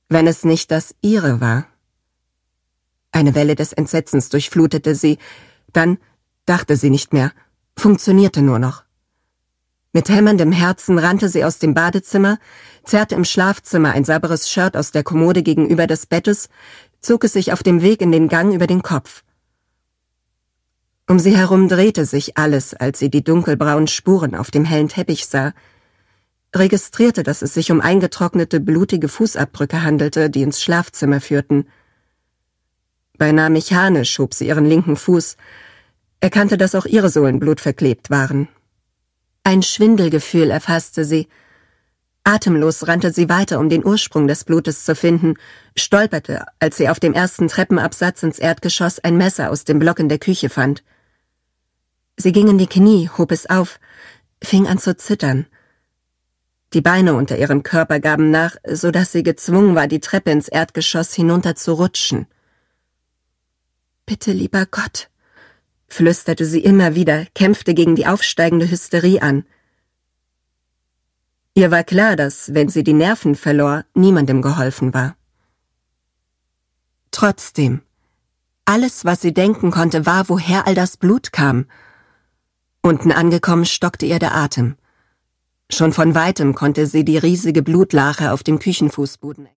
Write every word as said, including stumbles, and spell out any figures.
wenn es nicht das ihre war. Eine Welle des Entsetzens durchflutete sie, dann dachte sie nicht mehr, funktionierte nur noch. Mit hämmerndem Herzen rannte sie aus dem Badezimmer, zerrte im Schlafzimmer ein sauberes Shirt aus der Kommode gegenüber des Bettes, zog es sich auf dem Weg in den Gang über den Kopf. Um sie herum drehte sich alles, als sie die dunkelbraunen Spuren auf dem hellen Teppich sah, registrierte, dass es sich um eingetrocknete, blutige Fußabdrücke handelte, die ins Schlafzimmer führten. Beinahe mechanisch schob sie ihren linken Fuß, erkannte, dass auch ihre Sohlen blutverklebt waren. Ein Schwindelgefühl erfasste sie. Atemlos rannte sie weiter, um den Ursprung des Blutes zu finden, stolperte, als sie auf dem ersten Treppenabsatz ins Erdgeschoss ein Messer aus dem Block in der Küche fand. Sie ging in die Knie, hob es auf, fing an zu zittern. Die Beine unter ihrem Körper gaben nach, so dass sie gezwungen war, die Treppe ins Erdgeschoss hinunter zu rutschen. »Bitte, lieber Gott«, flüsterte sie immer wieder, kämpfte gegen die aufsteigende Hysterie an. Ihr war klar, dass, wenn sie die Nerven verlor, niemandem geholfen war. Trotzdem, alles, was sie denken konnte, war, woher all das Blut kam. Unten angekommen stockte ihr der Atem. Schon von weitem konnte sie die riesige Blutlache auf dem Küchenfußboden